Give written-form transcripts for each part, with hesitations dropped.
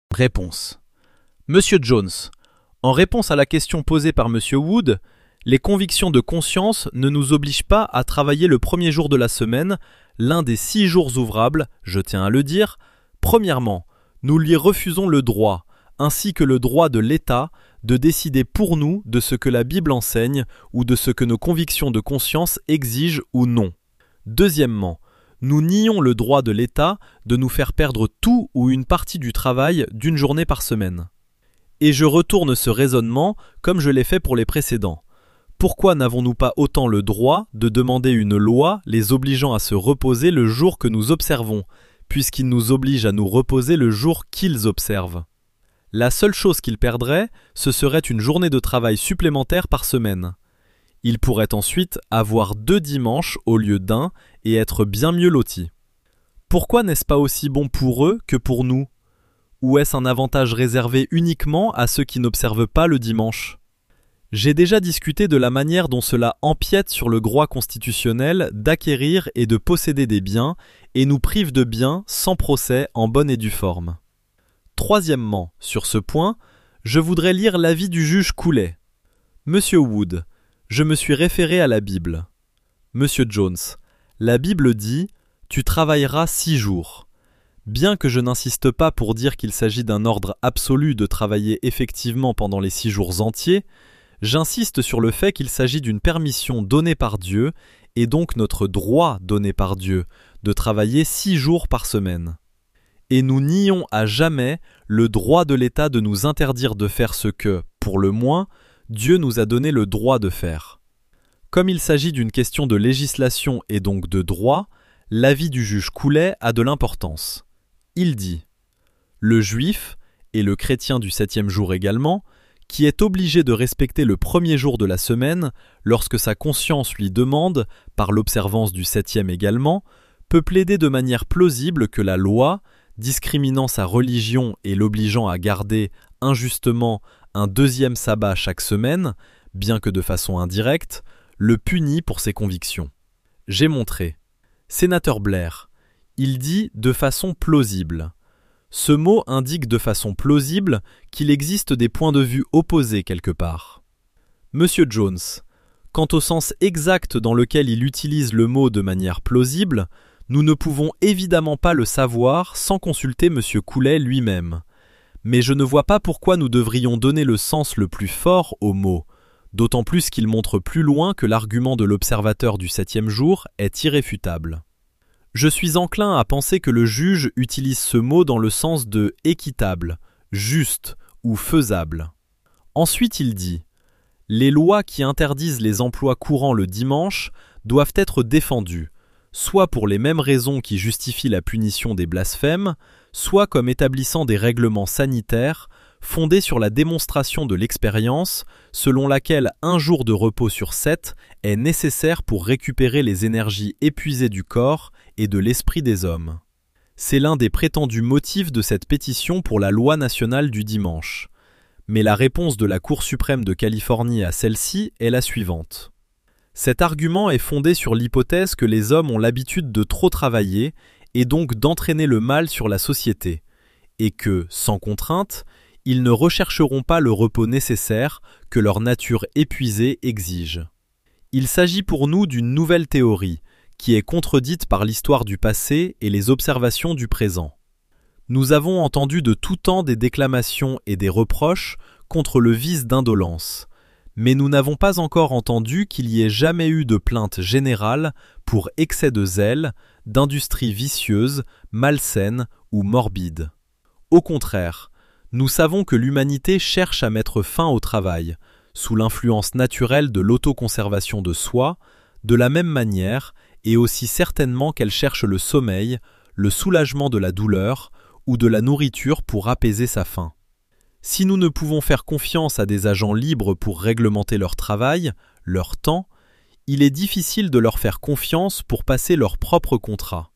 Réponse. Monsieur Jones, en réponse à la question posée par Monsieur Wood, les convictions de conscience ne nous obligent pas à travailler le premier jour de la semaine, l'un des 6 jours ouvrables, je tiens à le dire. Premièrement, nous lui refusons le droit, ainsi que le droit de l'État, de décider pour nous de ce que la Bible enseigne ou de ce que nos convictions de conscience exigent ou non. Deuxièmement, nous nions le droit de l'État de nous faire perdre tout ou une partie du travail d'une journée par semaine. Et je retourne ce raisonnement comme je l'ai fait pour les précédents. Pourquoi n'avons-nous pas autant le droit de demander une loi les obligeant à se reposer le jour que nous observons, puisqu'ils nous obligent à nous reposer le jour qu'ils observent? La seule chose qu'ils perdraient, ce serait une journée de travail supplémentaire par semaine. Ils pourraient ensuite avoir 2 dimanches au lieu d'1 et être bien mieux lotis. Pourquoi n'est-ce pas aussi bon pour eux que pour nous? Ou est-ce un avantage réservé uniquement à ceux qui n'observent pas le dimanche? J'ai déjà discuté de la manière dont cela empiète sur le droit constitutionnel d'acquérir et de posséder des biens et nous prive de biens sans procès en bonne et due forme. Troisièmement, sur ce point, je voudrais lire l'avis du juge Coulet. Monsieur Wood, je me suis référé à la Bible. Monsieur Jones, la Bible dit « Tu travailleras 6 jours ». Bien que je n'insiste pas pour dire qu'il s'agit d'un ordre absolu de travailler effectivement pendant les 6 jours entiers, j'insiste sur le fait qu'il s'agit d'une permission donnée par Dieu, et donc notre droit donné par Dieu, de travailler 6 jours par semaine. Et nous nions à jamais le droit de l'État de nous interdire de faire ce que, pour le moins, Dieu nous a donné le droit de faire. Comme il s'agit d'une question de législation et donc de droit, l'avis du juge Coulet a de l'importance. Il dit « Le juif, et le chrétien du 7e jour également, qui est obligé de respecter le premier jour de la semaine, lorsque sa conscience lui demande, par l'observance du 7e également, peut plaider de manière plausible que la loi, discriminant sa religion et l'obligeant à garder injustement un 2e sabbat chaque semaine, bien que de façon indirecte, le punit pour ses convictions. J'ai montré. Sénateur Blair, il dit de façon plausible. Ce mot indique de façon plausible qu'il existe des points de vue opposés quelque part. Monsieur Jones, quant au sens exact dans lequel il utilise le mot de manière plausible, nous ne pouvons évidemment pas le savoir sans consulter Monsieur Coulet lui-même. Mais je ne vois pas pourquoi nous devrions donner le sens le plus fort au mot, d'autant plus qu'il montre plus loin que l'argument de l'observateur du 7e jour est irréfutable. Je suis enclin à penser que le juge utilise ce mot dans le sens de équitable, juste ou faisable. Ensuite il dit « Les lois qui interdisent les emplois courants le dimanche doivent être défendues, soit pour les mêmes raisons qui justifient la punition des blasphèmes, soit comme établissant des règlements sanitaires fondés sur la démonstration de l'expérience selon laquelle 1 jour de repos sur 7 est nécessaire pour récupérer les énergies épuisées du corps et de l'esprit des hommes. C'est l'un des prétendus motifs de cette pétition pour la loi nationale du dimanche. Mais la réponse de la Cour suprême de Californie à celle-ci est la suivante. Cet argument est fondé sur l'hypothèse que les hommes ont l'habitude de trop travailler et donc d'entraîner le mal sur la société, et que, sans contrainte, ils ne rechercheront pas le repos nécessaire que leur nature épuisée exige. Il s'agit pour nous d'une nouvelle théorie, qui est contredite par l'histoire du passé et les observations du présent. Nous avons entendu de tout temps des déclamations et des reproches contre le vice d'indolence, mais nous n'avons pas encore entendu qu'il y ait jamais eu de plainte générale pour excès de zèle, d'industrie vicieuse, malsaine ou morbide. Au contraire, nous savons que l'humanité cherche à mettre fin au travail, sous l'influence naturelle de l'autoconservation de soi, de la même manière et aussi certainement qu'elle cherche le sommeil, le soulagement de la douleur ou de la nourriture pour apaiser sa faim. Si nous ne pouvons faire confiance à des agents libres pour réglementer leur travail, leur temps, il est difficile de leur faire confiance pour passer leur propre contrat.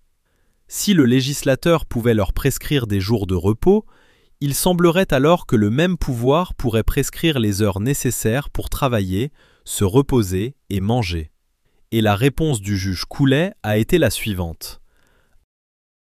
Si le législateur pouvait leur prescrire des jours de repos, il semblerait alors que le même pouvoir pourrait prescrire les heures nécessaires pour travailler, se reposer et manger. Et la réponse du juge Coulet a été la suivante.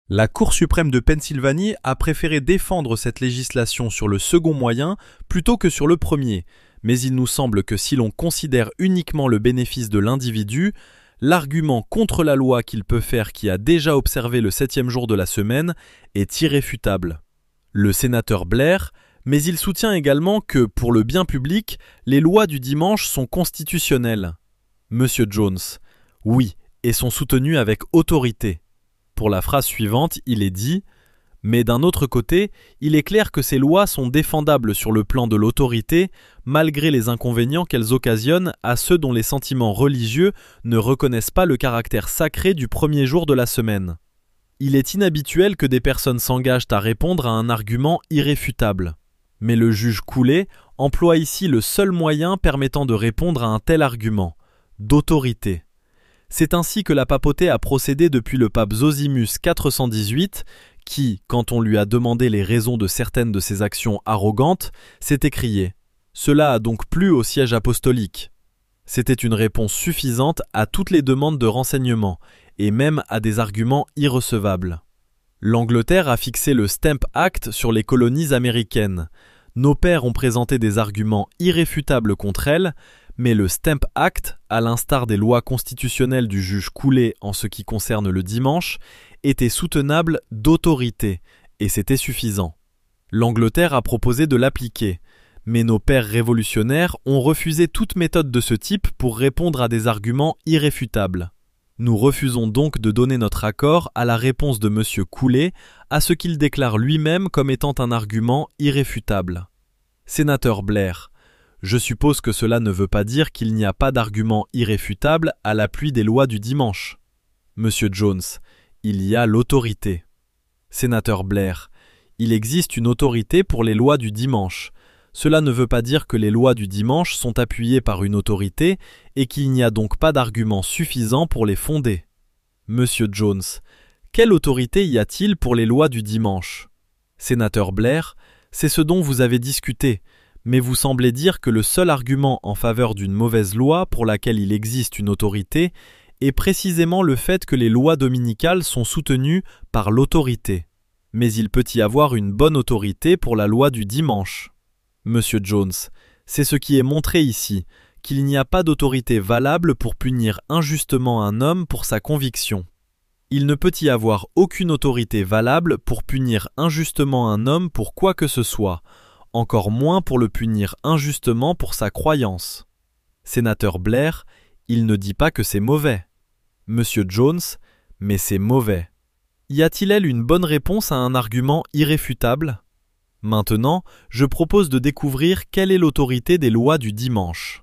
La Cour suprême de Pennsylvanie a préféré défendre cette législation sur le second moyen plutôt que sur le premier, mais il nous semble que si l'on considère uniquement le bénéfice de l'individu, l'argument contre la loi qu'il peut faire qui a déjà observé le 7e jour de la semaine est irréfutable. Le sénateur Blair, mais il soutient également que, pour le bien public, les lois du dimanche sont constitutionnelles. Monsieur Jones, oui, et sont soutenues avec autorité. Pour la phrase suivante, il est dit « Mais d'un autre côté, il est clair que ces lois sont défendables sur le plan de l'autorité, malgré les inconvénients qu'elles occasionnent à ceux dont les sentiments religieux ne reconnaissent pas le caractère sacré du premier jour de la semaine. » Il est inhabituel que des personnes s'engagent à répondre à un argument irréfutable. Mais le juge Cooley emploie ici le seul moyen permettant de répondre à un tel argument, d'autorité. C'est ainsi que la papauté a procédé depuis le pape Zosimus 418, qui, quand on lui a demandé les raisons de certaines de ses actions arrogantes, s'est écrié « Cela a donc plu au siège apostolique ». C'était une réponse suffisante à toutes les demandes de renseignements, et même à des arguments irrecevables. L'Angleterre a fixé le Stamp Act sur les colonies américaines. Nos pères ont présenté des arguments irréfutables contre elles, mais le Stamp Act, à l'instar des lois constitutionnelles du juge Cooley en ce qui concerne le dimanche, était soutenable d'autorité, et c'était suffisant. L'Angleterre a proposé de l'appliquer, mais nos pères révolutionnaires ont refusé toute méthode de ce type pour répondre à des arguments irréfutables. Nous refusons donc de donner notre accord à la réponse de M. Cooley à ce qu'il déclare lui-même comme étant un argument irréfutable. Sénateur Blair, je suppose que cela ne veut pas dire qu'il n'y a pas d'argument irréfutable à l'appui des lois du dimanche. Monsieur Jones, il y a l'autorité. Sénateur Blair, il existe une autorité pour les lois du dimanche. Cela ne veut pas dire que les lois du dimanche sont appuyées par une autorité et qu'il n'y a donc pas d'argument suffisant pour les fonder. Monsieur Jones, quelle autorité y a-t-il pour les lois du dimanche? Sénateur Blair, c'est ce dont vous avez discuté, mais vous semblez dire que le seul argument en faveur d'une mauvaise loi pour laquelle il existe une autorité est précisément le fait que les lois dominicales sont soutenues par l'autorité. Mais il peut y avoir une bonne autorité pour la loi du dimanche. Monsieur Jones, c'est ce qui est montré ici, qu'il n'y a pas d'autorité valable pour punir injustement un homme pour sa conviction. Il ne peut y avoir aucune autorité valable pour punir injustement un homme pour quoi que ce soit, encore moins pour le punir injustement pour sa croyance. Sénateur Blair, il ne dit pas que c'est mauvais. Monsieur Jones, mais c'est mauvais. Y a-t-il une bonne réponse à un argument irréfutable? Maintenant, je propose de découvrir quelle est l'autorité des lois du dimanche.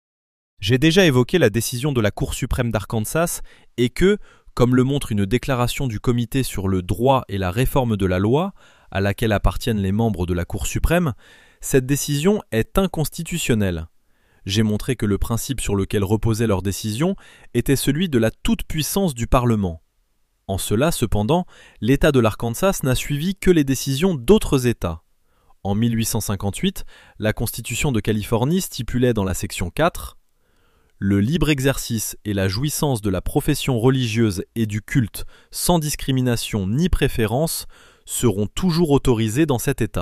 J'ai déjà évoqué la décision de la Cour suprême d'Arkansas et que, comme le montre une déclaration du Comité sur le droit et la réforme de la loi, à laquelle appartiennent les membres de la Cour suprême, cette décision est inconstitutionnelle. J'ai montré que le principe sur lequel reposait leur décision était celui de la toute-puissance du Parlement. En cela, cependant, l'État de l'Arkansas n'a suivi que les décisions d'autres États. En 1858, la Constitution de Californie stipulait dans la section 4 « Le libre exercice et la jouissance de la profession religieuse et du culte sans discrimination ni préférence seront toujours autorisés dans cet État. »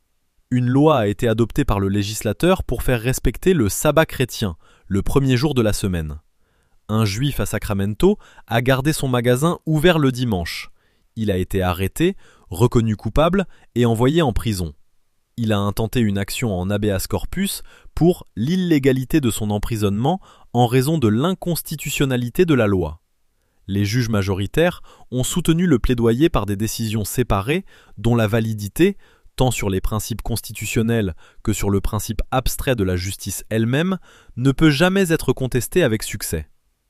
Une loi a été adoptée par le législateur pour faire respecter le sabbat chrétien, le premier jour de la semaine. Un juif à Sacramento a gardé son magasin ouvert le dimanche. Il a été arrêté, reconnu coupable et envoyé en prison. Il a intenté une action en habeas corpus pour l'illégalité de son emprisonnement en raison de l'inconstitutionnalité de la loi. Les juges majoritaires ont soutenu le plaidoyer par des décisions séparées dont la validité, tant sur les principes constitutionnels que sur le principe abstrait de la justice elle-même, ne peut jamais être contestée avec succès.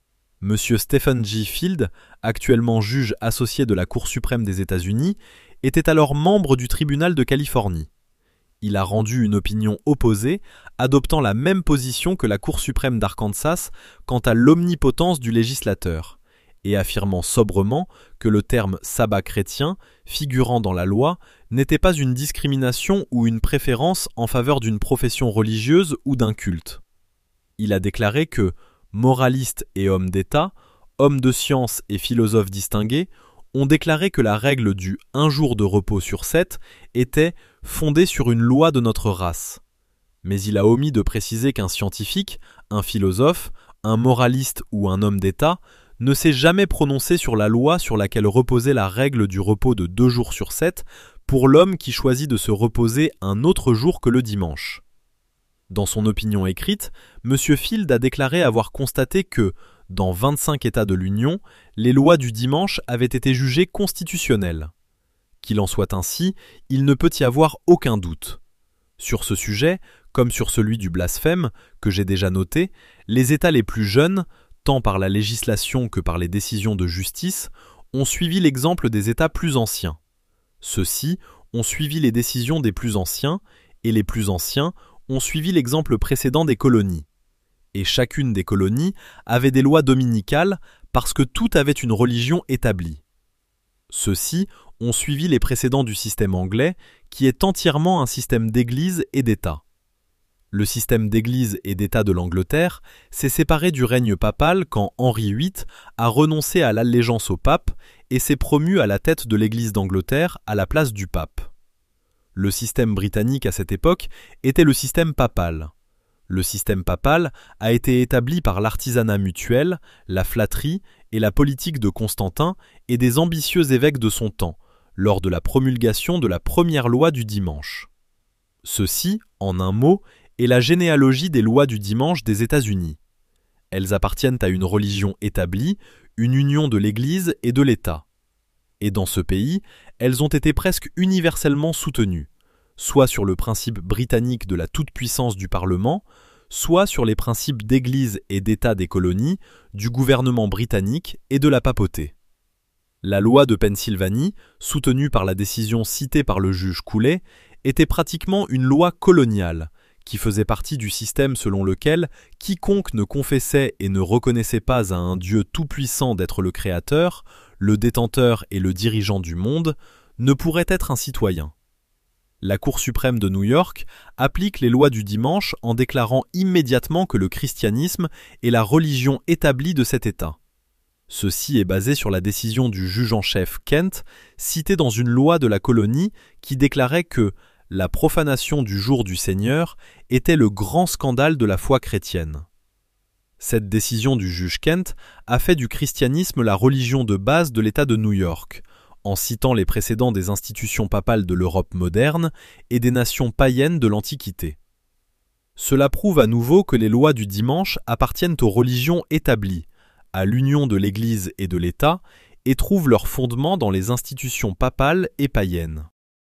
M. Stephen G. Field, actuellement juge associé de la Cour suprême des États-Unis, était alors membre du tribunal de Californie. Il a rendu une opinion opposée, adoptant la même position que la Cour suprême d'Arkansas quant à l'omnipotence du législateur, et affirmant sobrement que le terme « sabbat chrétien » figurant dans la loi n'était pas une discrimination ou une préférence en faveur d'une profession religieuse ou d'un culte. Il a déclaré que moralistes et hommes d'État, hommes de science et philosophes distingués, ont déclaré que la règle du 1 jour de repos sur 7 était fondée sur une loi de notre race. Mais il a omis de préciser qu'un scientifique, un philosophe, un moraliste ou un homme d'État ne s'est jamais prononcé sur la loi sur laquelle reposait la règle du repos de 2 jours sur 7 pour l'homme qui choisit de se reposer un autre jour que le dimanche. Dans son opinion écrite, M. Field a déclaré avoir constaté que, dans 25 États de l'Union, les lois du dimanche avaient été jugées constitutionnelles. Qu'il en soit ainsi, il ne peut y avoir aucun doute. Sur ce sujet, comme sur celui du blasphème, que j'ai déjà noté, les États les plus jeunes, tant par la législation que par les décisions de justice, ont suivi l'exemple des États plus anciens. Ceux-ci ont suivi les décisions des plus anciens, et les plus anciens ont suivi l'exemple précédent des colonies. Et chacune des colonies avait des lois dominicales parce que tout avait une religion établie. Ceux-ci ont suivi les précédents du système anglais, qui est entièrement un système d'église et d'État. Le système d'église et d'État de l'Angleterre s'est séparé du règne papal quand Henri VIII a renoncé à l'allégeance au pape et s'est promu à la tête de l'Église d'Angleterre à la place du pape. Le système britannique à cette époque était le système papal. Le système papal a été établi par l'artisanat mutuel, la flatterie et la politique de Constantin et des ambitieux évêques de son temps, lors de la promulgation de la première loi du dimanche. Ceci, en un mot, est la généalogie des lois du dimanche des États-Unis. Elles appartiennent à une religion établie, une union de l'Église et de l'État. Et dans ce pays, elles ont été presque universellement soutenues, soit sur le principe britannique de la toute-puissance du Parlement, soit sur les principes d'Église et d'État des colonies, du gouvernement britannique et de la papauté. La loi de Pennsylvanie, soutenue par la décision citée par le juge Cooley, était pratiquement une loi coloniale, qui faisait partie du système selon lequel quiconque ne confessait et ne reconnaissait pas à un Dieu tout-puissant d'être le créateur, le détenteur et le dirigeant du monde, ne pourrait être un citoyen. La Cour suprême de New York applique les lois du dimanche en déclarant immédiatement que le christianisme est la religion établie de cet État. Ceci est basé sur la décision du juge en chef Kent, citée dans une loi de la colonie qui déclarait que la profanation du jour du Seigneur était le grand scandale de la foi chrétienne. Cette décision du juge Kent a fait du christianisme la religion de base de l'État de New York, en citant les précédents des institutions papales de l'Europe moderne et des nations païennes de l'Antiquité. Cela prouve à nouveau que les lois du dimanche appartiennent aux religions établies, à l'union de l'Église et de l'État, et trouvent leur fondement dans les institutions papales et païennes.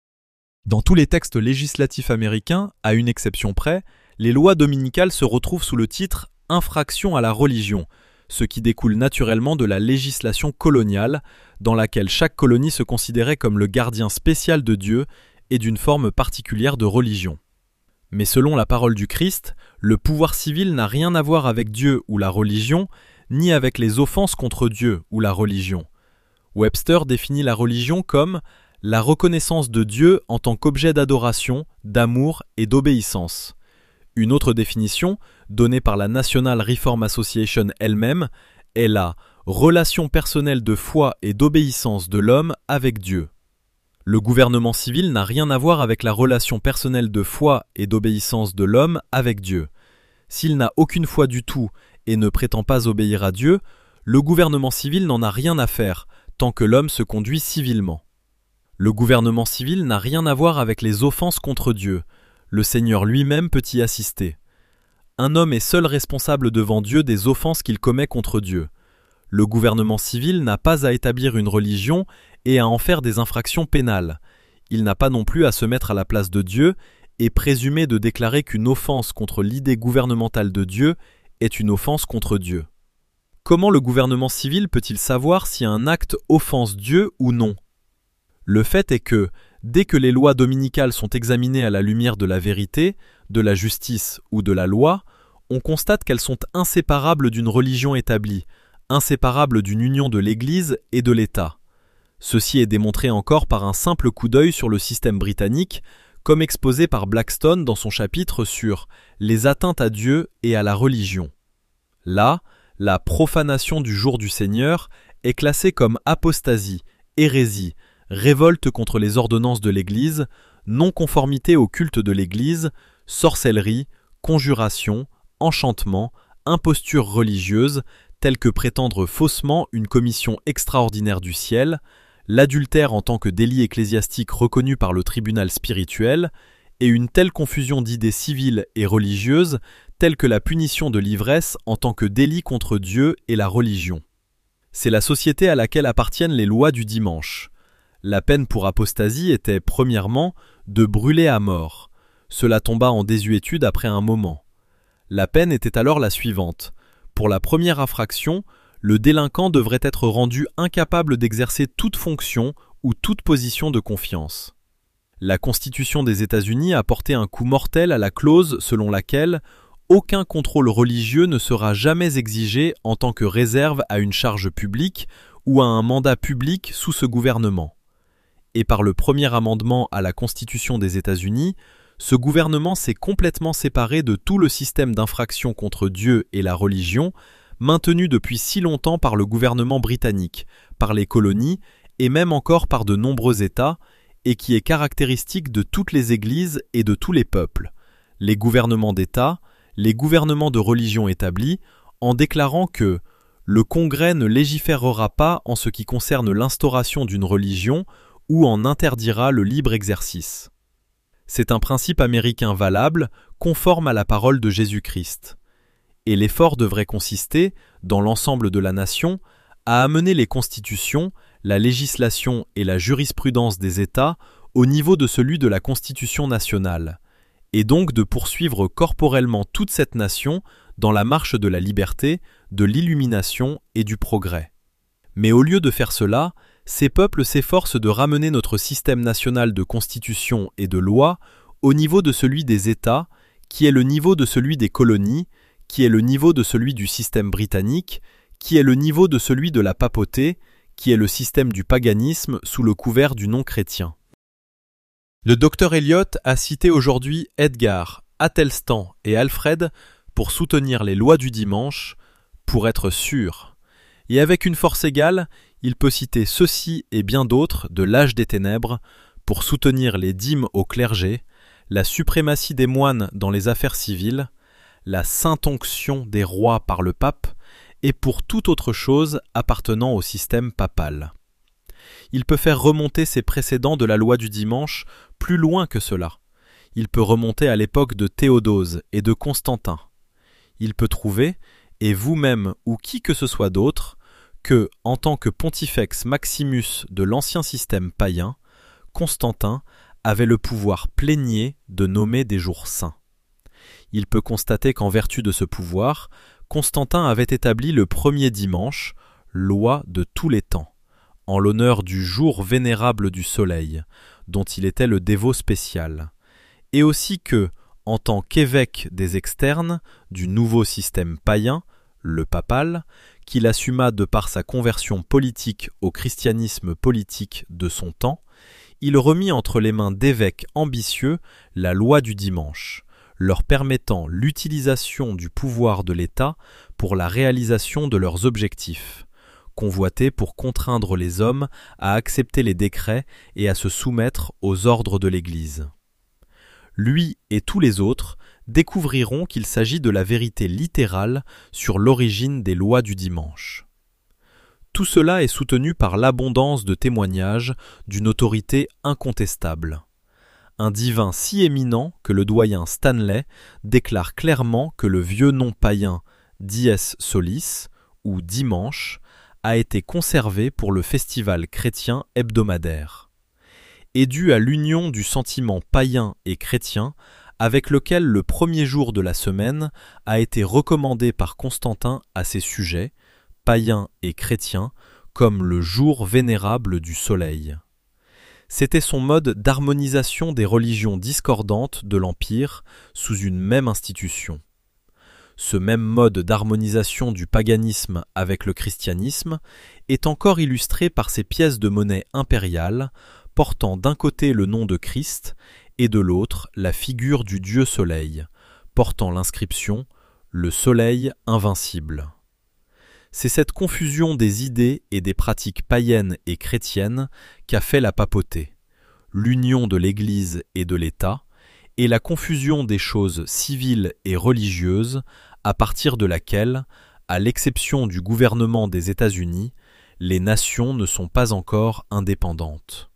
Dans tous les textes législatifs américains, à une exception près, les lois dominicales se retrouvent sous le titre « Infraction à la religion », ce qui découle naturellement de la législation coloniale, dans laquelle chaque colonie se considérait comme le gardien spécial de Dieu et d'une forme particulière de religion. Mais selon la parole du Christ, le pouvoir civil n'a rien à voir avec Dieu ou la religion, ni avec les offenses contre Dieu ou la religion. Webster définit la religion comme la reconnaissance de Dieu en tant qu'objet d'adoration, d'amour et d'obéissance. Une autre définition, donnée par la National Reform Association elle-même, est la relation personnelle de foi et d'obéissance de l'homme avec Dieu. Le gouvernement civil n'a rien à voir avec la relation personnelle de foi et d'obéissance de l'homme avec Dieu. S'il n'a aucune foi du tout et ne prétend pas obéir à Dieu, le gouvernement civil n'en a rien à faire tant que l'homme se conduit civilement. Le gouvernement civil n'a rien à voir avec les offenses contre Dieu. Le Seigneur lui-même peut y assister. Un homme est seul responsable devant Dieu des offenses qu'il commet contre Dieu. Le gouvernement civil n'a pas à établir une religion et à en faire des infractions pénales. Il n'a pas non plus à se mettre à la place de Dieu et présumer de déclarer qu'une offense contre l'idée gouvernementale de Dieu est une offense contre Dieu. Comment le gouvernement civil peut-il savoir si un acte offense Dieu ou non ? Le fait est que, dès que les lois dominicales sont examinées à la lumière de la vérité, de la justice ou de la loi, on constate qu'elles sont inséparables d'une religion établie, inséparables d'une union de l'Église et de l'État. Ceci est démontré encore par un simple coup d'œil sur le système britannique, comme exposé par Blackstone dans son chapitre sur « Les atteintes à Dieu et à la religion ». Là, la profanation du jour du Seigneur est classée comme apostasie hérésie, révolte contre les ordonnances de l'Église, non-conformité au culte de l'Église, sorcellerie, conjuration, enchantement, imposture religieuse, telle que prétendre faussement une commission extraordinaire du ciel, l'adultère en tant que délit ecclésiastique reconnu par le tribunal spirituel, et une telle confusion d'idées civiles et religieuses, telle que la punition de l'ivresse en tant que délit contre Dieu et la religion. C'est la société à laquelle appartiennent les lois du dimanche. La peine pour apostasie était, premièrement, de brûler à mort. Cela tomba en désuétude après un moment. La peine était alors la suivante. Pour la première infraction, le délinquant devrait être rendu incapable d'exercer toute fonction ou toute position de confiance. La Constitution des États-Unis a porté un coup mortel à la clause selon laquelle aucun contrôle religieux ne sera jamais exigé en tant que réserve à une charge publique ou à un mandat public sous ce gouvernement. Et par le premier amendement à la Constitution des États-Unis, ce gouvernement s'est complètement séparé de tout le système d'infraction contre Dieu et la religion, maintenu depuis si longtemps par le gouvernement britannique, par les colonies et même encore par de nombreux États, et qui est caractéristique de toutes les églises et de tous les peuples, les gouvernements d'État, les gouvernements de religion établis, en déclarant que le Congrès ne légiférera pas en ce qui concerne l'instauration d'une religion ou en interdira le libre exercice. C'est un principe américain valable, conforme à la parole de Jésus-Christ. Et l'effort devrait consister, dans l'ensemble de la nation, à amener les constitutions, la législation et la jurisprudence des États au niveau de celui de la Constitution nationale, et donc de poursuivre corporellement toute cette nation dans la marche de la liberté, de l'illumination et du progrès. Mais au lieu de faire cela, ces peuples s'efforcent de ramener notre système national de constitution et de loi au niveau de celui des États, qui est le niveau de celui des colonies, qui est le niveau de celui du système britannique, qui est le niveau de celui de la papauté, qui est le système du paganisme sous le couvert du nom chrétien. Le docteur Eliot a cité aujourd'hui Edgar, Athelstan et Alfred pour soutenir les lois du dimanche, pour être sûr. Et avec une force égale, il peut citer ceux-ci et bien d'autres de l'âge des ténèbres pour soutenir les dîmes au clergé, la suprématie des moines dans les affaires civiles, la sainte onction des rois par le pape, et pour toute autre chose appartenant au système papal. Il peut faire remonter ces précédents de la loi du dimanche plus loin que cela. Il peut remonter à l'époque de Théodose et de Constantin. Il peut trouver, et vous-même ou qui que ce soit d'autre, que, en tant que pontifex maximus de l'ancien système païen, Constantin avait le pouvoir plénier de nommer des jours saints. Il peut constater qu'en vertu de ce pouvoir, Constantin avait établi le premier dimanche, loi de tous les temps, en l'honneur du jour vénérable du soleil, dont il était le dévot spécial, et aussi que, en tant qu'évêque des externes du nouveau système païen, le papal, qu'il assuma de par sa conversion politique au christianisme politique de son temps, il remit entre les mains d'évêques ambitieux la loi du dimanche, leur permettant l'utilisation du pouvoir de l'État pour la réalisation de leurs objectifs, convoités pour contraindre les hommes à accepter les décrets et à se soumettre aux ordres de l'Église. Lui et tous les autres découvriront qu'il s'agit de la vérité littérale sur l'origine des lois du dimanche. Tout cela est soutenu par l'abondance de témoignages d'une autorité incontestable. Un divin si éminent que le doyen Stanley déclare clairement que le vieux nom païen Dies Solis, ou dimanche, a été conservé pour le festival chrétien hebdomadaire, et dû à l'union du sentiment païen et chrétien avec lequel le premier jour de la semaine a été recommandé par Constantin à ses sujets, païens et chrétiens, comme le jour vénérable du soleil. C'était son mode d'harmonisation des religions discordantes de l'Empire sous une même institution. Ce même mode d'harmonisation du paganisme avec le christianisme est encore illustré par ces pièces de monnaie impériales portant d'un côté le nom de Christ et de l'autre la figure du dieu soleil, portant l'inscription « Le soleil invincible ». c'est cette confusion des idées et des pratiques païennes et chrétiennes qu'a fait la papauté, l'union de l'Église et de l'État, et la confusion des choses civiles et religieuses à partir de laquelle, à l'exception du gouvernement des États-Unis, les nations ne sont pas encore indépendantes.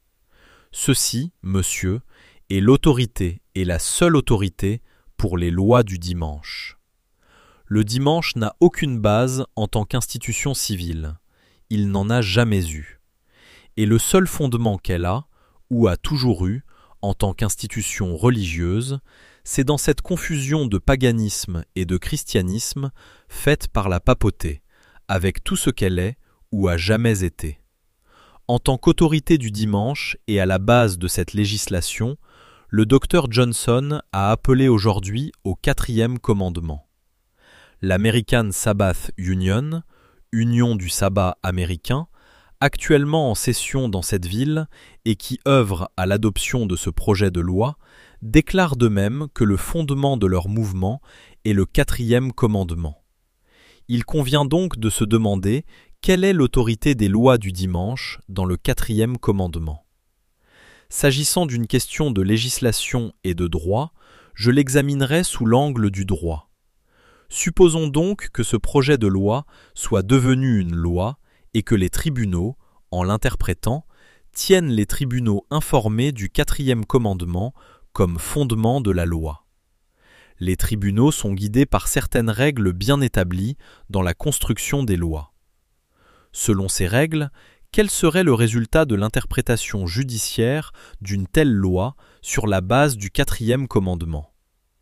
Ceci, monsieur, est l'autorité et la seule autorité pour les lois du dimanche. Le dimanche n'a aucune base en tant qu'institution civile. Il n'en a jamais eu. Et le seul fondement qu'elle a, ou a toujours eu, en tant qu'institution religieuse, c'est dans cette confusion de paganisme et de christianisme faite par la papauté, avec tout ce qu'elle est ou a jamais été. En tant qu'autorité du dimanche et à la base de cette législation, le docteur Johnson a appelé aujourd'hui au 4e commandement. L'American Sabbath Union, Union du sabbat américain, actuellement en session dans cette ville et qui œuvre à l'adoption de ce projet de loi, déclare de même que le fondement de leur mouvement est le 4e commandement. Il convient donc de se demander quelle est l'autorité des lois du dimanche dans le 4e commandement. S'agissant d'une question de législation et de droit, je l'examinerai sous l'angle du droit. Supposons donc que ce projet de loi soit devenu une loi et que les tribunaux, en l'interprétant, tiennent les tribunaux informés du 4e commandement comme fondement de la loi. Les tribunaux sont guidés par certaines règles bien établies dans la construction des lois. Selon ces règles, quel serait le résultat de l'interprétation judiciaire d'une telle loi sur la base du 4e commandement ?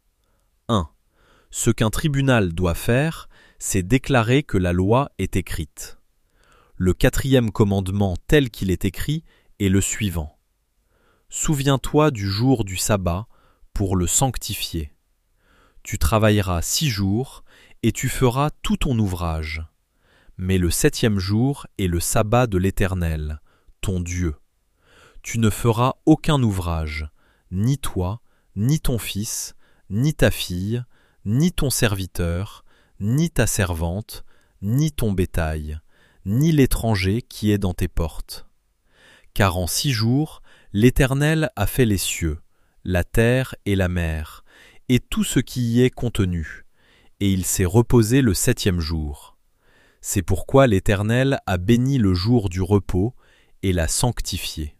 1. Ce qu'un tribunal doit faire, c'est déclarer que la loi est écrite. Le 4e commandement tel qu'il est écrit est le suivant. Souviens-toi du jour du sabbat pour le sanctifier. Tu travailleras 6 jours et tu feras tout ton ouvrage. Mais le 7e jour est le sabbat de l'Éternel, ton Dieu. Tu ne feras aucun ouvrage, ni toi, ni ton fils, ni ta fille, ni ton serviteur, ni ta servante, ni ton bétail, ni l'étranger qui est dans tes portes. Car en 6 jours, l'Éternel a fait les cieux, la terre et la mer, et tout ce qui y est contenu, et il s'est reposé le 7e jour. C'est pourquoi l'Éternel a béni le jour du repos et l'a sanctifié.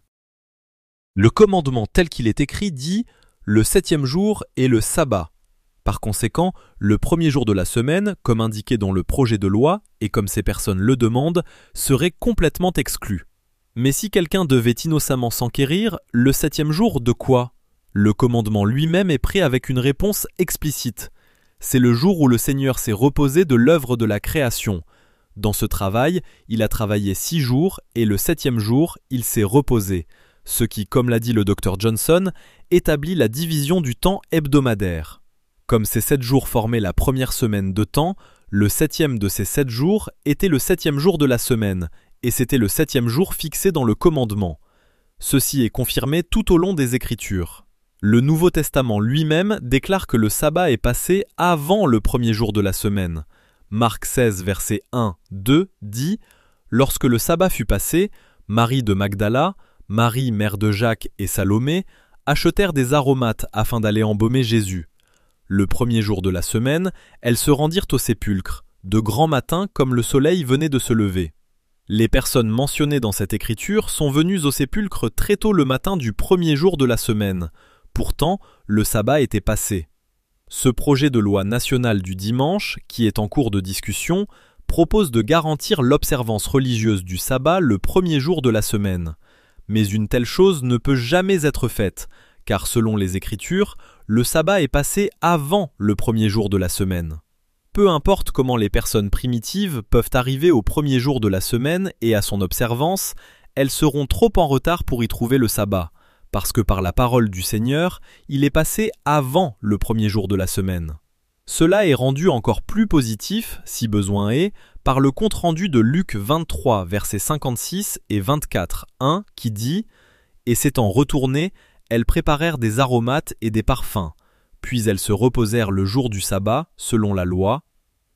Le commandement tel qu'il est écrit dit « Le 7e jour est le sabbat ». Par conséquent, le premier jour de la semaine, comme indiqué dans le projet de loi, et comme ces personnes le demandent, serait complètement exclu. Mais si quelqu'un devait innocemment s'enquérir, le 7e jour de quoi ? Le commandement lui-même est prêt avec une réponse explicite. C'est le jour où le Seigneur s'est reposé de l'œuvre de la création. Dans ce travail, il a travaillé 6 jours et le 7e jour, il s'est reposé, ce qui, comme l'a dit le Dr Johnson, établit la division du temps hebdomadaire. Comme ces 7 jours formaient la première semaine de temps, le 7e de ces 7 jours était le 7e jour de la semaine, et c'était le 7e jour fixé dans le commandement. Ceci est confirmé tout au long des Écritures. Le Nouveau Testament lui-même déclare que le sabbat est passé avant le premier jour de la semaine. Marc 16, versets 1, 2 dit « Lorsque le sabbat fut passé, Marie de Magdala, Marie mère de Jacques et Salomé achetèrent des aromates afin d'aller embaumer Jésus. Le premier jour de la semaine, elles se rendirent au sépulcre, de grand matin comme le soleil venait de se lever. Les personnes mentionnées dans cette écriture sont venues au sépulcre très tôt le matin du premier jour de la semaine. Pourtant, le sabbat était passé. Ce projet de loi nationale du dimanche, qui est en cours de discussion, propose de garantir l'observance religieuse du sabbat le premier jour de la semaine. Mais une telle chose ne peut jamais être faite, car selon les Écritures, le sabbat est passé avant le premier jour de la semaine. Peu importe comment les personnes primitives peuvent arriver au premier jour de la semaine et à son observance, elles seront trop en retard pour y trouver le sabbat, parce que par la parole du Seigneur, il est passé avant le premier jour de la semaine. Cela est rendu encore plus positif, si besoin est, par le compte-rendu de Luc 23, versets 56 et 24, 1, qui dit « Et s'étant retournées, elles préparèrent des aromates et des parfums. Puis elles se reposèrent le jour du sabbat, selon la loi. »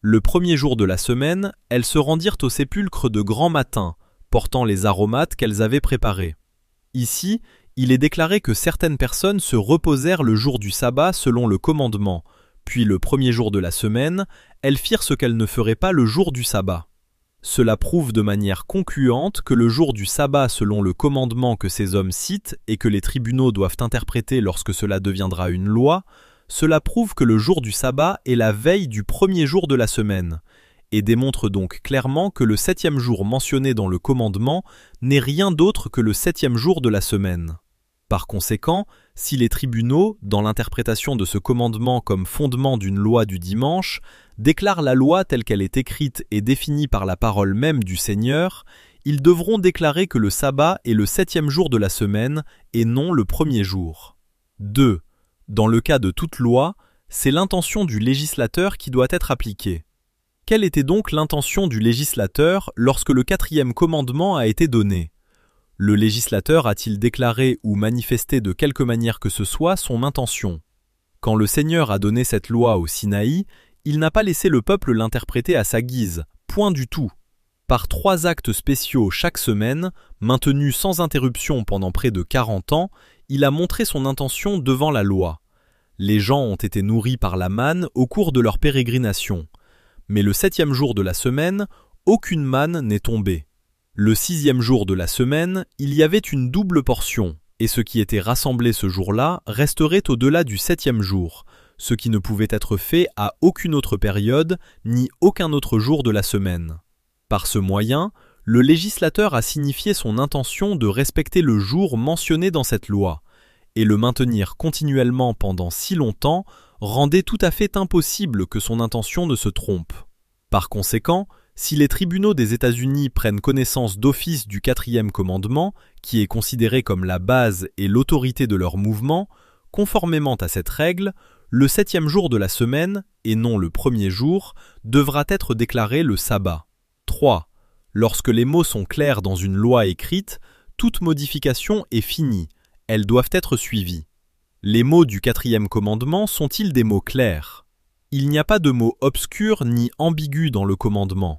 Le premier jour de la semaine, elles se rendirent au sépulcre de grand matin, portant les aromates qu'elles avaient préparés. Ici, il est déclaré que certaines personnes se reposèrent le jour du sabbat selon le commandement, puis le premier jour de la semaine, elles firent ce qu'elles ne feraient pas le jour du sabbat. Cela prouve de manière concluante que le jour du sabbat selon le commandement que ces hommes citent et que les tribunaux doivent interpréter lorsque cela deviendra une loi, cela prouve que le jour du sabbat est la veille du premier jour de la semaine, et démontre donc clairement que le 7e jour mentionné dans le commandement n'est rien d'autre que le 7e jour de la semaine. Par conséquent, si les tribunaux, dans l'interprétation de ce commandement comme fondement d'une loi du dimanche, déclarent la loi telle qu'elle est écrite et définie par la parole même du Seigneur, ils devront déclarer que le sabbat est le 7e jour de la semaine et non le premier jour. 2. Dans le cas de toute loi, c'est l'intention du législateur qui doit être appliquée. Quelle était donc l'intention du législateur lorsque le 4e commandement a été donné ? Le législateur a-t-il déclaré ou manifesté de quelque manière que ce soit son intention ? Quand le Seigneur a donné cette loi au Sinaï, il n'a pas laissé le peuple l'interpréter à sa guise, point du tout. Par 3 actes spéciaux chaque semaine, maintenus sans interruption pendant près de 40 ans, il a montré son intention devant la loi. Les gens ont été nourris par la manne au cours de leur pérégrination. Mais le 7e jour de la semaine, aucune manne n'est tombée. Le 6e jour de la semaine, il y avait une double portion, et ce qui était rassemblé ce jour-là resterait au-delà du 7e jour, ce qui ne pouvait être fait à aucune autre période, ni aucun autre jour de la semaine. Par ce moyen, le législateur a signifié son intention de respecter le jour mentionné dans cette loi, et le maintenir continuellement pendant si longtemps rendait tout à fait impossible que son intention ne se trompe. Par conséquent, si les tribunaux des États-Unis prennent connaissance d'office du 4e commandement, qui est considéré comme la base et l'autorité de leur mouvement, conformément à cette règle, le 7e jour de la semaine, et non le premier jour, devra être déclaré le sabbat. 3. Lorsque les mots sont clairs dans une loi écrite, toute modification est finie, elles doivent être suivies. Les mots du 4e commandement sont-ils des mots clairs ? Il n'y a pas de mots obscurs ni ambigus dans le commandement.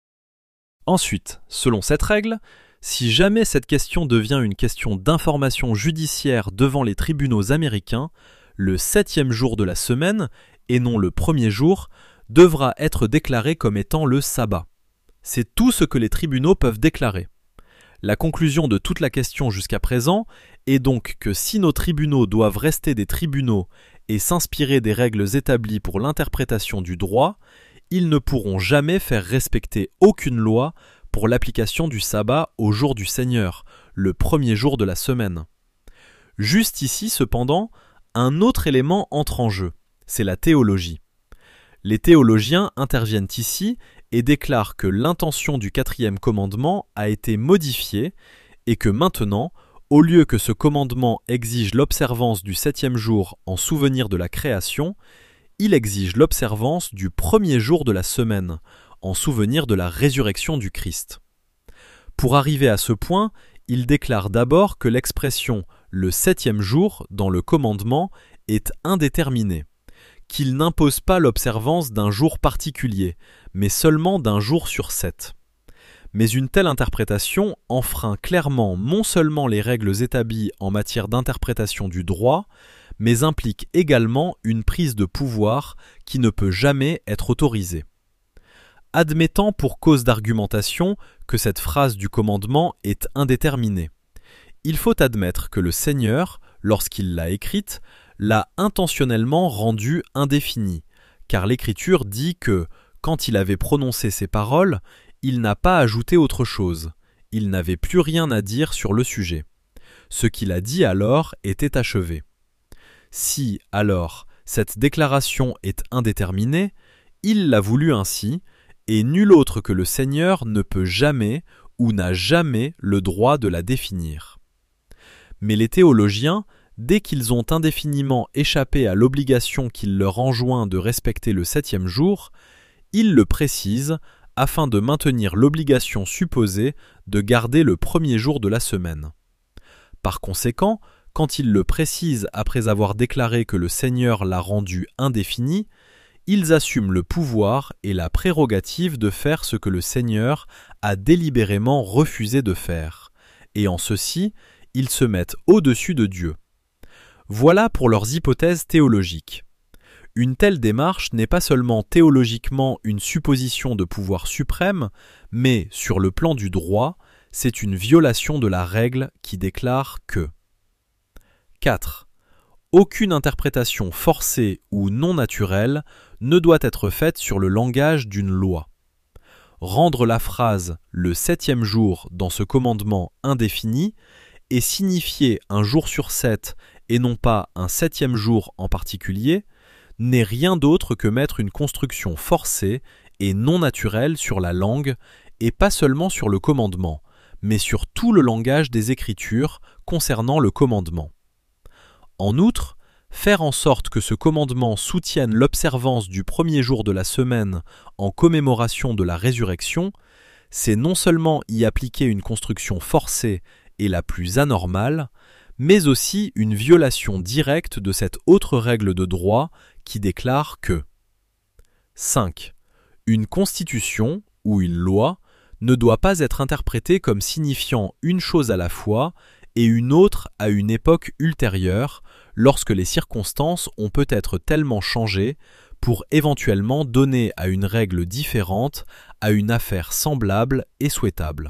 Ensuite, selon cette règle, si jamais cette question devient une question d'information judiciaire devant les tribunaux américains, le 7e jour de la semaine, et non le premier jour, devra être déclaré comme étant le sabbat. C'est tout ce que les tribunaux peuvent déclarer. La conclusion de toute la question jusqu'à présent est donc que si nos tribunaux doivent rester des tribunaux et s'inspirer des règles établies pour l'interprétation du droit, ils ne pourront jamais faire respecter aucune loi pour l'application du sabbat au jour du Seigneur, le premier jour de la semaine. Juste ici, cependant, un autre élément entre en jeu, c'est la théologie. Les théologiens interviennent ici et déclarent que l'intention du 4e commandement a été modifiée et que maintenant, au lieu que ce commandement exige l'observance du 7e jour en souvenir de la création, il exige l'observance du premier jour de la semaine, en souvenir de la résurrection du Christ. Pour arriver à ce point, il déclare d'abord que l'expression « le 7e jour » dans le commandement est indéterminée, qu'il n'impose pas l'observance d'un jour particulier, mais seulement d'un jour sur 7. Mais une telle interprétation enfreint clairement non seulement les règles établies en matière d'interprétation du droit, mais implique également une prise de pouvoir qui ne peut jamais être autorisée. Admettant pour cause d'argumentation que cette phrase du commandement est indéterminée, il faut admettre que le Seigneur, lorsqu'il l'a écrite, l'a intentionnellement rendue indéfinie, car l'Écriture dit que, quand il avait prononcé ces paroles, il n'a pas ajouté autre chose, il n'avait plus rien à dire sur le sujet. Ce qu'il a dit alors était achevé. Si, alors, cette déclaration est indéterminée, il l'a voulu ainsi, et nul autre que le Seigneur ne peut jamais ou n'a jamais le droit de la définir. Mais les théologiens, dès qu'ils ont indéfiniment échappé à l'obligation qu'il leur enjoint de respecter le 7e jour, ils le précisent afin de maintenir l'obligation supposée de garder le premier jour de la semaine. Par conséquent, quand ils le précisent après avoir déclaré que le Seigneur l'a rendu indéfini, ils assument le pouvoir et la prérogative de faire ce que le Seigneur a délibérément refusé de faire, et en ceci, ils se mettent au-dessus de Dieu. Voilà pour leurs hypothèses théologiques. Une telle démarche n'est pas seulement théologiquement une supposition de pouvoir suprême, mais, sur le plan du droit, c'est une violation de la règle qui déclare que 4. Aucune interprétation forcée ou non naturelle ne doit être faite sur le langage d'une loi. Rendre la phrase « le 7e jour » dans ce commandement indéfini et signifier un jour sur 7 et non pas un 7e jour en particulier n'est rien d'autre que mettre une construction forcée et non naturelle sur la langue et pas seulement sur le commandement, mais sur tout le langage des Écritures concernant le commandement. En outre, faire en sorte que ce commandement soutienne l'observance du premier jour de la semaine en commémoration de la résurrection, c'est non seulement y appliquer une construction forcée et la plus anormale, mais aussi une violation directe de cette autre règle de droit qui déclare que 5. Une constitution ou une loi ne doit pas être interprétée comme signifiant une chose à la fois et une autre à une époque ultérieure, lorsque les circonstances ont peut-être tellement changé pour éventuellement donner à une règle différente à une affaire semblable et souhaitable.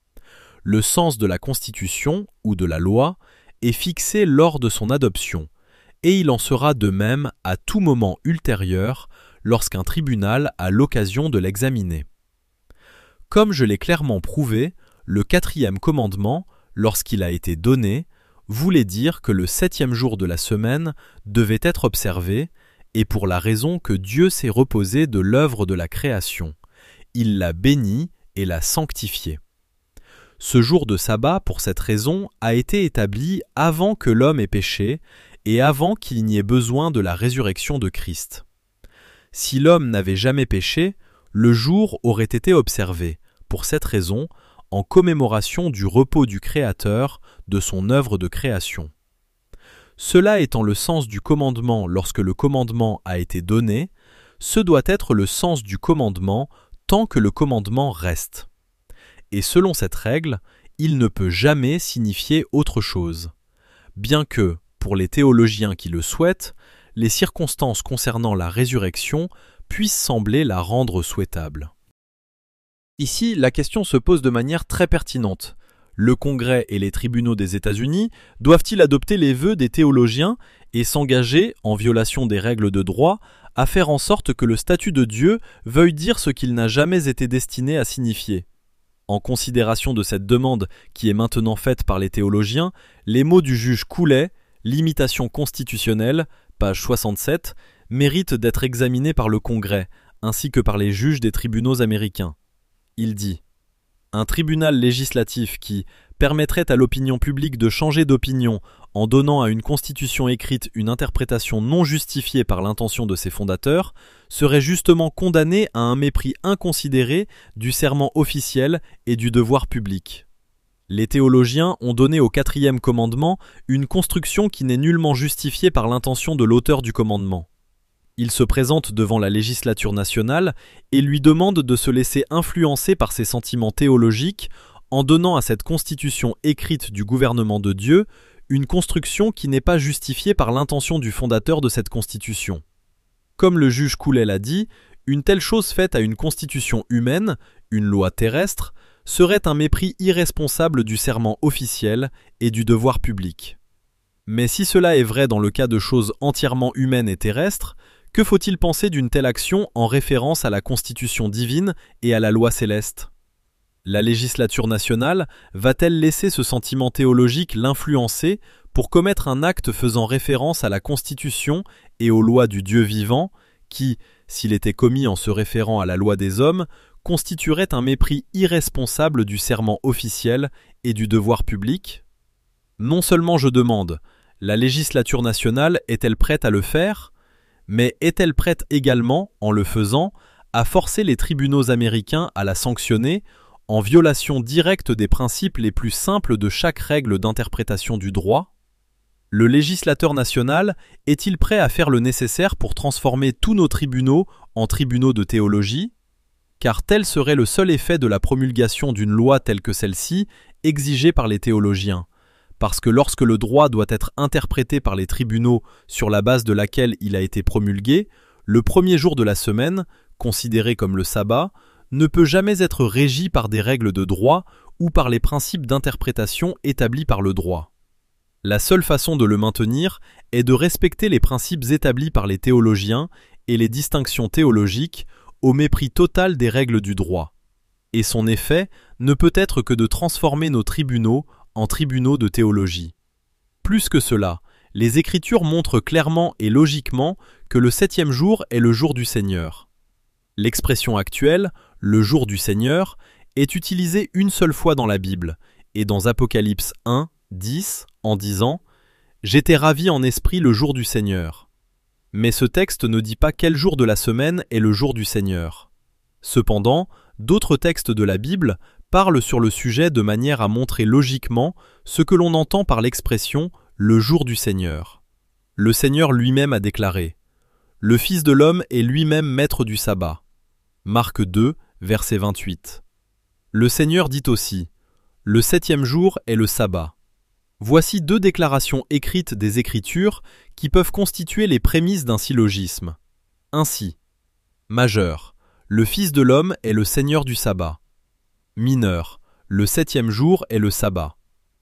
Le sens de la Constitution ou de la loi est fixé lors de son adoption, et il en sera de même à tout moment ultérieur lorsqu'un tribunal a l'occasion de l'examiner. Comme je l'ai clairement prouvé, le 4e commandement, lorsqu'il a été donné, voulait dire que le 7e jour de la semaine devait être observé, et pour la raison que Dieu s'est reposé de l'œuvre de la création. Il l'a béni et l'a sanctifié. Ce jour de sabbat, pour cette raison, a été établi avant que l'homme ait péché et avant qu'il n'y ait besoin de la résurrection de Christ. Si l'homme n'avait jamais péché, le jour aurait été observé, pour cette raison, en commémoration du repos du Créateur, de son œuvre de création. Cela étant le sens du commandement lorsque le commandement a été donné, ce doit être le sens du commandement tant que le commandement reste. Et selon cette règle, il ne peut jamais signifier autre chose, bien que, pour les théologiens qui le souhaitent, les circonstances concernant la résurrection puissent sembler la rendre souhaitable. Ici, la question se pose de manière très pertinente. Le Congrès et les tribunaux des États-Unis doivent-ils adopter les vœux des théologiens et s'engager, en violation des règles de droit, à faire en sorte que le statut de Dieu veuille dire ce qu'il n'a jamais été destiné à signifier? En considération de cette demande qui est maintenant faite par les théologiens, les mots du juge Coulet, l'imitation constitutionnelle, page 67, méritent d'être examinés par le Congrès, ainsi que par les juges des tribunaux américains. Il dit: un tribunal législatif qui permettrait à l'opinion publique de changer d'opinion en donnant à une constitution écrite une interprétation non justifiée par l'intention de ses fondateurs serait justement condamné à un mépris inconsidéré du serment officiel et du devoir public. Les théologiens ont donné au 4e commandement une construction qui n'est nullement justifiée par l'intention de l'auteur du commandement. Ils se présentent devant la législature nationale et lui demandent de se laisser influencer par ses sentiments théologiques en donnant à cette constitution écrite du gouvernement de Dieu une construction qui n'est pas justifiée par l'intention du fondateur de cette constitution. Comme le juge Coulet l'a dit, une telle chose faite à une constitution humaine, une loi terrestre, serait un mépris irresponsable du serment officiel et du devoir public. Mais si cela est vrai dans le cas de choses entièrement humaines et terrestres, que faut-il penser d'une telle action en référence à la Constitution divine et à la loi céleste? La législature nationale va-t-elle laisser ce sentiment théologique l'influencer pour commettre un acte faisant référence à la Constitution et aux lois du Dieu vivant, qui, s'il était commis en se référant à la loi des hommes, constituerait un mépris irresponsable du serment officiel et du devoir public? Non seulement je demande, la législature nationale est-elle prête à le faire? Mais est-elle prête également, en le faisant, à forcer les tribunaux américains à la sanctionner en violation directe des principes les plus simples de chaque règle d'interprétation du droit? Le législateur national est-il prêt à faire le nécessaire pour transformer tous nos tribunaux en tribunaux de théologie? Car tel serait le seul effet de la promulgation d'une loi telle que celle-ci, exigée par les théologiens. Parce que lorsque le droit doit être interprété par les tribunaux sur la base de laquelle il a été promulgué, le premier jour de la semaine, considéré comme le sabbat, ne peut jamais être régi par des règles de droit ou par les principes d'interprétation établis par le droit. La seule façon de le maintenir est de respecter les principes établis par les théologiens et les distinctions théologiques au mépris total des règles du droit. Et son effet ne peut être que de transformer nos tribunaux en tribunaux de théologie. Plus que cela, les Écritures montrent clairement et logiquement que le 7e jour est le jour du Seigneur. L'expression actuelle, le jour du Seigneur, est utilisée une seule fois dans la Bible, et dans Apocalypse 1, 10, en disant « J'étais ravi en esprit le jour du Seigneur ». Mais ce texte ne dit pas quel jour de la semaine est le jour du Seigneur. Cependant, d'autres textes de la Bible parlent sur le sujet de manière à montrer logiquement ce que l'on entend par l'expression « le jour du Seigneur ». Le Seigneur lui-même a déclaré « Le Fils de l'homme est lui-même maître du sabbat ». Marc 2, verset 28. Le Seigneur dit aussi « Le 7e jour est le sabbat ». Voici deux déclarations écrites des Écritures qui peuvent constituer les prémices d'un syllogisme. Ainsi, majeur, le Fils de l'homme est le Seigneur du sabbat. Mineur, le 7e jour est le sabbat.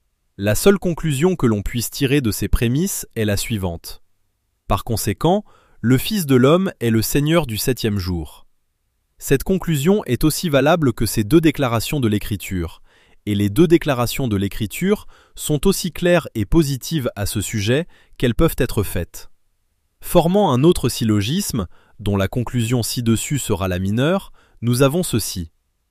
La seule conclusion que l'on puisse tirer de ces prémices est la suivante. Par conséquent, le Fils de l'homme est le Seigneur du 7e jour. Cette conclusion est aussi valable que ces deux déclarations de l'Écriture, et les deux déclarations de l'Écriture sont aussi claires et positives à ce sujet qu'elles peuvent être faites. Formant un autre syllogisme, dont la conclusion ci-dessus sera la mineure, nous avons ceci.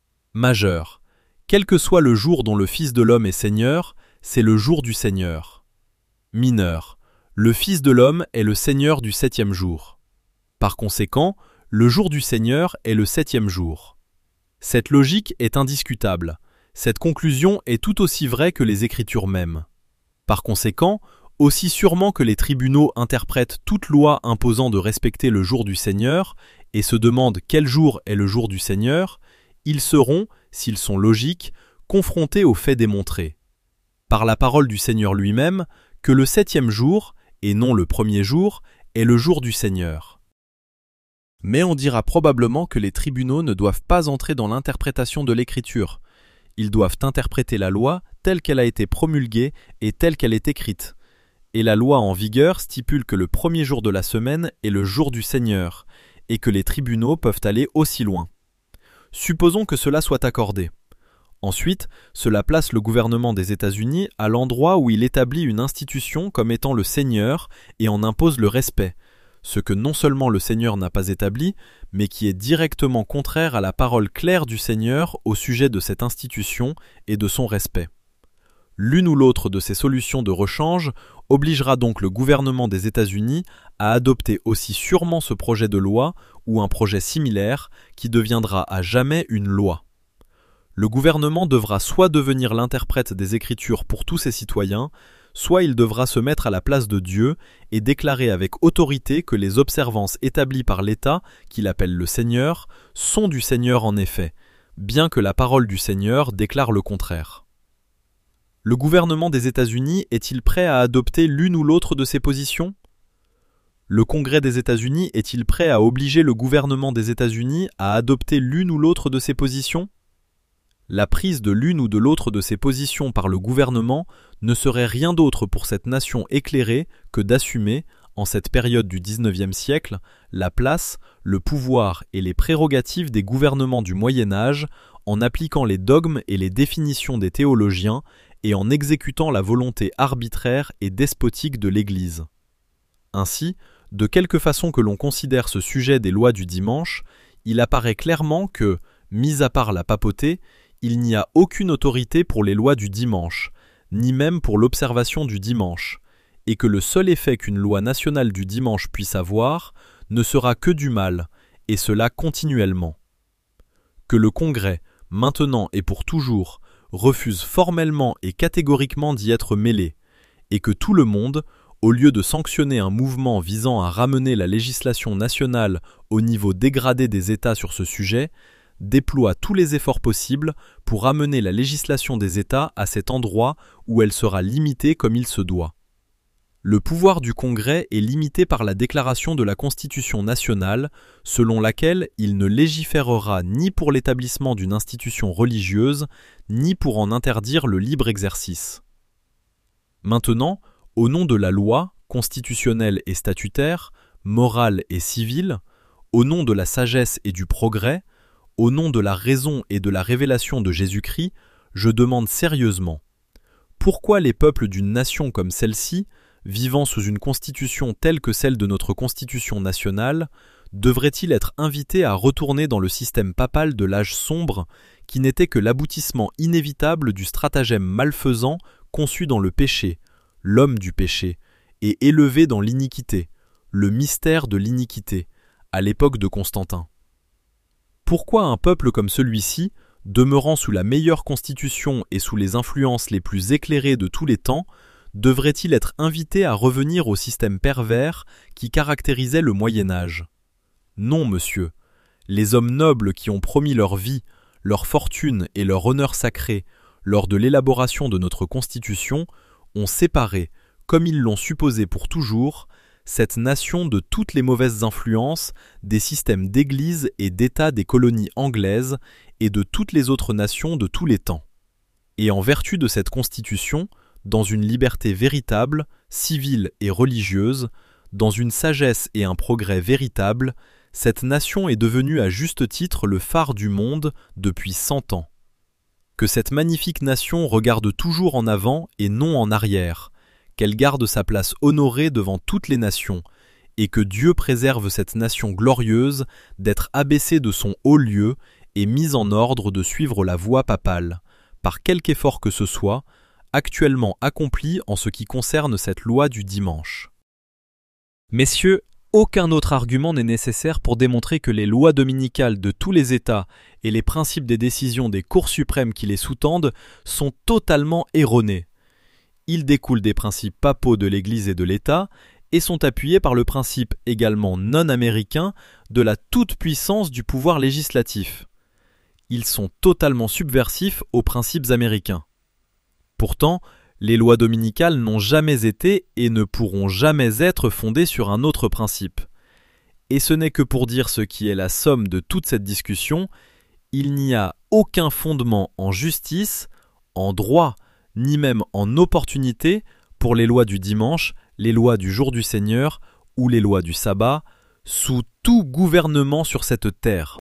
Majeur, quel que soit le jour dont le Fils de l'homme est Seigneur, c'est le jour du Seigneur. Mineur, le Fils de l'homme est le Seigneur du 7e jour. Par conséquent, le jour du Seigneur est le 7e jour. Cette logique est indiscutable. Cette conclusion est tout aussi vraie que les Écritures mêmes. Par conséquent, aussi sûrement que les tribunaux interprètent toute loi imposant de respecter le jour du Seigneur et se demandent quel jour est le jour du Seigneur, ils seront, s'ils sont logiques, confrontés au fait démontré, par la parole du Seigneur lui-même, que le 7e jour, et non le premier jour, est le jour du Seigneur. Mais on dira probablement que les tribunaux ne doivent pas entrer dans l'interprétation de l'Écriture. Ils doivent interpréter la loi telle qu'elle a été promulguée et telle qu'elle est écrite. Et la loi en vigueur stipule que le premier jour de la semaine est le jour du Seigneur, et que les tribunaux peuvent aller aussi loin. Supposons que cela soit accordé. Ensuite, cela place le gouvernement des États-Unis à l'endroit où il établit une institution comme étant le Seigneur et en impose le respect, ce que non seulement le Seigneur n'a pas établi, mais qui est directement contraire à la parole claire du Seigneur au sujet de cette institution et de son respect. L'une ou l'autre de ces solutions de rechange obligera donc le gouvernement des États-Unis à adopter aussi sûrement ce projet de loi ou un projet similaire qui deviendra à jamais une loi. Le gouvernement devra soit devenir l'interprète des Écritures pour tous ses citoyens, soit il devra se mettre à la place de Dieu et déclarer avec autorité que les observances établies par l'État, qu'il appelle le Seigneur, sont du Seigneur en effet, bien que la parole du Seigneur déclare le contraire. Le gouvernement des États-Unis est-il prêt à adopter l'une ou l'autre de ces positions? Le Congrès des États-Unis est-il prêt à obliger le gouvernement des États-Unis à adopter l'une ou l'autre de ces positions? La prise de l'une ou de l'autre de ces positions par le gouvernement ne serait rien d'autre pour cette nation éclairée que d'assumer, en cette période du XIXe siècle, la place, le pouvoir et les prérogatives des gouvernements du Moyen-Âge en appliquant les dogmes et les définitions des théologiens et en exécutant la volonté arbitraire et despotique de l'Église. Ainsi, de quelque façon que l'on considère ce sujet des lois du dimanche, il apparaît clairement que, mis à part la papauté, il n'y a aucune autorité pour les lois du dimanche, ni même pour l'observation du dimanche, et que le seul effet qu'une loi nationale du dimanche puisse avoir ne sera que du mal, et cela continuellement. Que le Congrès, maintenant et pour toujours, refuse formellement et catégoriquement d'y être mêlé, et que tout le monde, au lieu de sanctionner un mouvement visant à ramener la législation nationale au niveau dégradé des États sur ce sujet, déploie tous les efforts possibles pour ramener la législation des États à cet endroit où elle sera limitée comme il se doit. Le pouvoir du Congrès est limité par la déclaration de la Constitution nationale, selon laquelle il ne légiférera ni pour l'établissement d'une institution religieuse, ni pour en interdire le libre exercice. Maintenant, au nom de la loi, constitutionnelle et statutaire, morale et civile, au nom de la sagesse et du progrès, au nom de la raison et de la révélation de Jésus-Christ, je demande sérieusement, pourquoi les peuples d'une nation comme celle-ci, vivant sous une constitution telle que celle de notre constitution nationale, devraient-ils être invités à retourner dans le système papal de l'âge sombre, qui n'était que l'aboutissement inévitable du stratagème malfaisant conçu dans le péché, l'homme du péché, et élevé dans l'iniquité, le mystère de l'iniquité, à l'époque de Constantin. Pourquoi un peuple comme celui-ci, demeurant sous la meilleure constitution et sous les influences les plus éclairées de tous les temps, devrait-il être invité à revenir au système pervers qui caractérisait le Moyen-Âge ? Non, monsieur. Les hommes nobles qui ont promis leur vie, leur fortune et leur honneur sacré lors de l'élaboration de notre Constitution ont séparé, comme ils l'ont supposé pour toujours, cette nation de toutes les mauvaises influences des systèmes d'église et d'État des colonies anglaises et de toutes les autres nations de tous les temps. Et en vertu de cette Constitution, dans une liberté véritable, civile et religieuse, dans une sagesse et un progrès véritable, cette nation est devenue à juste titre le phare du monde depuis 100 ans. Que cette magnifique nation regarde toujours en avant et non en arrière, qu'elle garde sa place honorée devant toutes les nations, et que Dieu préserve cette nation glorieuse d'être abaissée de son haut lieu et mise en ordre de suivre la voie papale, par quelque effort que ce soit, actuellement accompli en ce qui concerne cette loi du dimanche. Messieurs, aucun autre argument n'est nécessaire pour démontrer que les lois dominicales de tous les États et les principes des décisions des cours suprêmes qui les sous-tendent sont totalement erronés. Ils découlent des principes papaux de l'Église et de l'État et sont appuyés par le principe également non américain de la toute-puissance du pouvoir législatif. Ils sont totalement subversifs aux principes américains. Pourtant, les lois dominicales n'ont jamais été et ne pourront jamais être fondées sur un autre principe. Et ce n'est que pour dire ce qui est la somme de toute cette discussion, il n'y a aucun fondement en justice, en droit, ni même en opportunité pour les lois du dimanche, les lois du jour du Seigneur ou les lois du sabbat, sous tout gouvernement sur cette terre.